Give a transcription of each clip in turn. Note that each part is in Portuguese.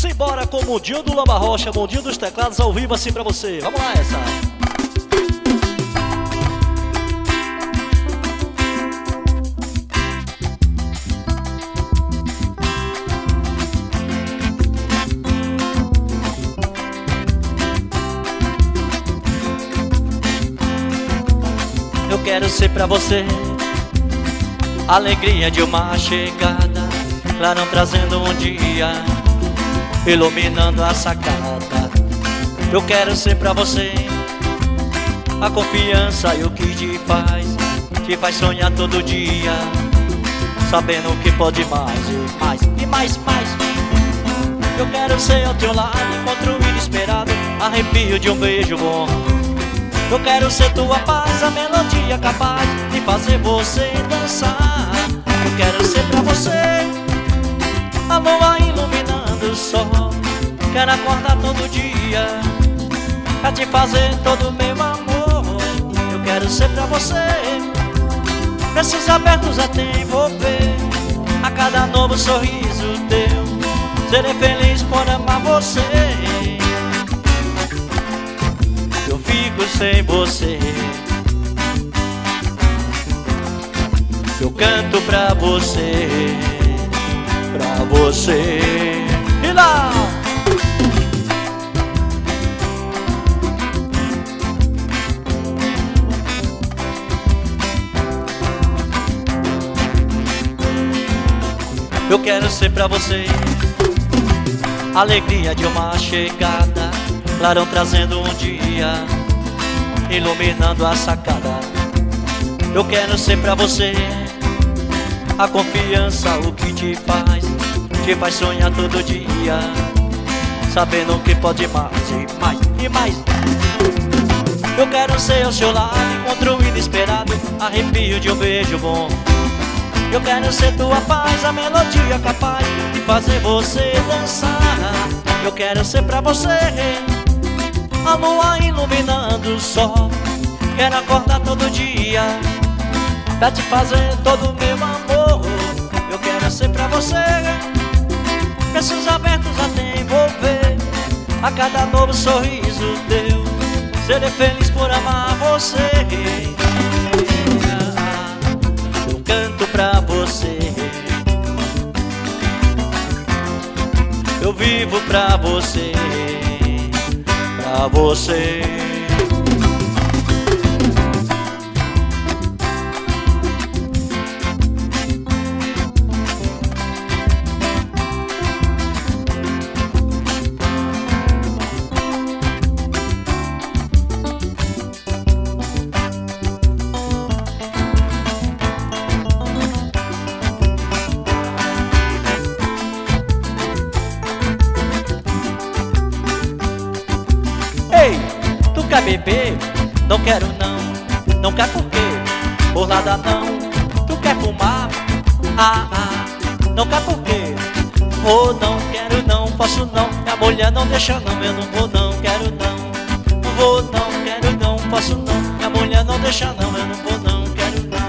Simbora com o Mundinho do Lamba Rocha, Mundinho dos Teclados ao vivo assim pra você. Vamos lá essa. Eu quero ser pra você alegria de uma chegada, clarão trazendo um dia, iluminando a sacada. Eu quero ser pra você a confiança e o que te faz sonhar todo dia, sabendo que pode mais e mais e mais, mais. Eu quero ser ao teu lado, encontro inesperado, arrepio de um beijo bom. Eu quero ser tua paz, a melodia capaz de fazer você dançar. Eu quero ser pra você a lua iluminando o sol. Quero acordar todo dia pra te fazer todo o meu amor. Eu quero ser pra você braços abertos a te envolver, a cada novo sorriso teu serei feliz por amar você. Eu fico sem você, eu canto pra você, pra você. E lá! Eu quero ser pra você alegria de uma chegada, clarão trazendo um dia, iluminando a sacada. Eu quero ser pra você a confiança, o que te faz sonhar todo dia, sabendo que pode mais e mais e mais. Eu quero ser ao seu lado, encontro inesperado, arrepio de um beijo bom. Eu quero ser tua paz, a melodia capaz de fazer você dançar. Eu quero ser pra você a lua iluminando o sol. Quero acordar todo dia pra te fazer todo o meu amor. Eu quero ser pra você braços abertos a te envolver, a cada novo sorriso teu serei feliz por amar você. Eu canto pra você, eu vivo pra você, pra você. Ei, tu quer beber? Não quero não, não quer por quê? Por nada não. Tu quer fumar? Não quer por quê? Oh, não quero não, posso não. Minha mulher não deixa não, eu não vou não, quero não. Não vou não, quero não, posso não. Minha mulher não deixa não, eu não vou não, quero não.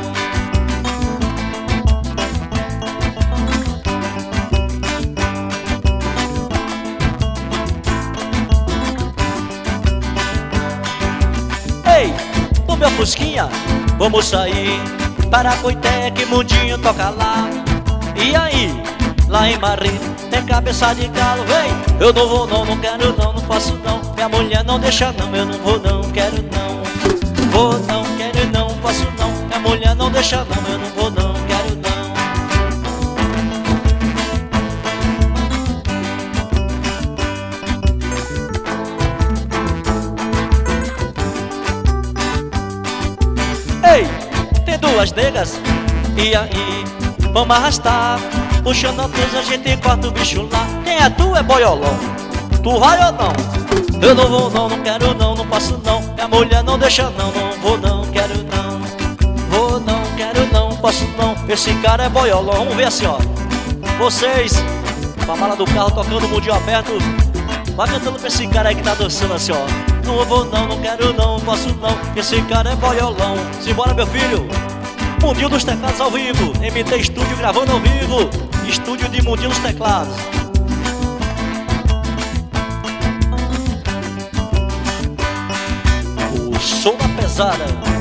Ei, no meu fusquinha, vamos sair para Coitec, Mundinho toca lá. E aí, lá em Marim, tem cabeça de galo, vem. Eu não vou não, não quero não, não posso não. Minha mulher não deixa não, eu não vou não, quero não. Vou não, quero não, posso não. Minha mulher não deixa não, eu não vou não, quero não. Ei, tem duas negas, e aí, vamos arrastar. Puxando a coisa, a gente corta o bicho lá. Quem é tu? É boiolão. Tu vai ou não? Eu não vou não, não quero não, não posso não. Minha mulher não deixa não, não vou não, quero não. Vou não, quero não, posso não. Esse cara é boiolão, vamos ver assim ó. Vocês, com a mala do carro tocando o mundinho aberto, vai cantando pra esse cara aí que tá dançando assim ó. Não vou não, não quero não, posso não. Esse cara é boiolão. Simbora meu filho. Mundinho dos Teclados ao vivo, MT Estúdio gravando ao vivo, estúdio de Mundinho dos Teclados. pesada.